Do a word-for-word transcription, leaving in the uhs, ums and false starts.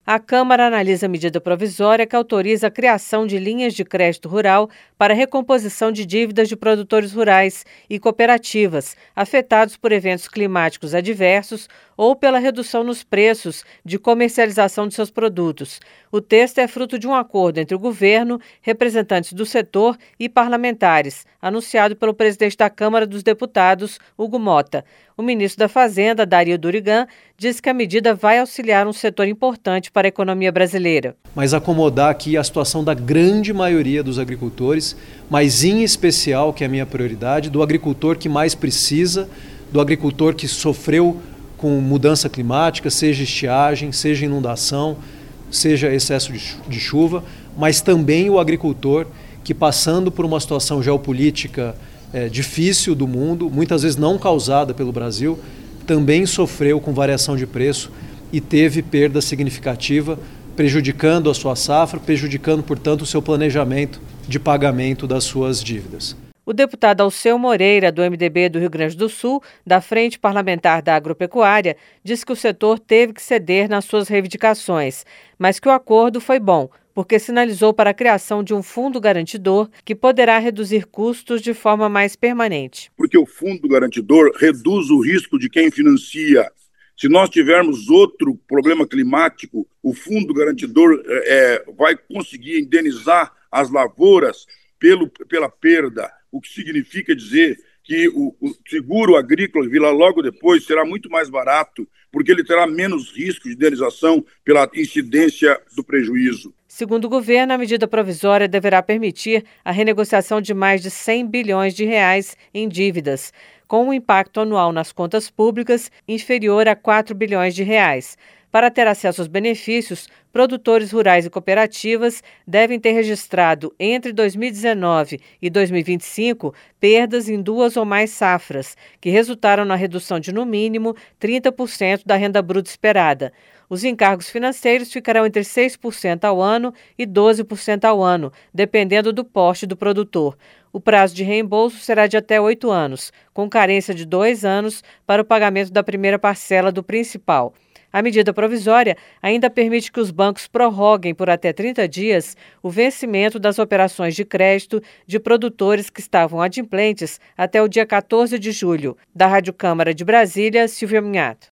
A Câmara analisa a medida provisória que autoriza a criação de linhas de crédito rural para recomposição de dívidas de produtores rurais e cooperativas afetados por eventos climáticos adversos ou pela redução nos preços de comercialização de seus produtos. O texto é fruto de um acordo entre o governo, representantes do setor e parlamentares, anunciado pelo presidente da Câmara dos Deputados, Hugo Mota. O ministro da Fazenda, Dario Durigan, disse que a medida vai auxiliar um setor importante para a economia brasileira. Mas acomodar aqui a situação da grande maioria dos agricultores, mas em especial, que é a minha prioridade, do agricultor que mais precisa, do agricultor que sofreu com mudança climática, seja estiagem, seja inundação, seja excesso de chuva, mas também o agricultor que, passando por uma situação geopolítica é, difícil do mundo, muitas vezes não causada pelo Brasil, também sofreu com variação de preço e teve perda significativa, prejudicando a sua safra, prejudicando, portanto, o seu planejamento de pagamento das suas dívidas. O deputado Alceu Moreira, do M D B do Rio Grande do Sul, da Frente Parlamentar da Agropecuária, disse que o setor teve que ceder nas suas reivindicações, mas que o acordo foi bom, porque sinalizou para a criação de um fundo garantidor que poderá reduzir custos de forma mais permanente. Porque o fundo garantidor reduz o risco de quem financia. Se nós tivermos outro problema climático, o fundo garantidor é, vai conseguir indenizar as lavouras pelo, pela perda, o que significa dizer que o, o seguro agrícola virá logo depois será muito mais barato, porque ele terá menos risco de indenização pela incidência do prejuízo. Segundo o governo, a medida provisória deverá permitir a renegociação de mais de cem bilhões de reais em dívidas, com um impacto anual nas contas públicas inferior a quatro bilhões de reais. Para ter acesso aos benefícios, produtores rurais e cooperativas devem ter registrado entre dois mil e dezenove e dois mil e vinte e cinco perdas em duas ou mais safras, que resultaram na redução de, no mínimo, trinta por cento da renda bruta esperada. Os encargos financeiros ficarão entre seis por cento ao ano e doze por cento ao ano, dependendo do porte do produtor. O prazo de reembolso será de até oito anos, com carência de dois anos para o pagamento da primeira parcela do principal. A medida provisória ainda permite que os bancos prorroguem por até trinta dias o vencimento das operações de crédito de produtores que estavam adimplentes até o dia quatorze de julho. Da Rádio Câmara de Brasília, Silvia Minhato.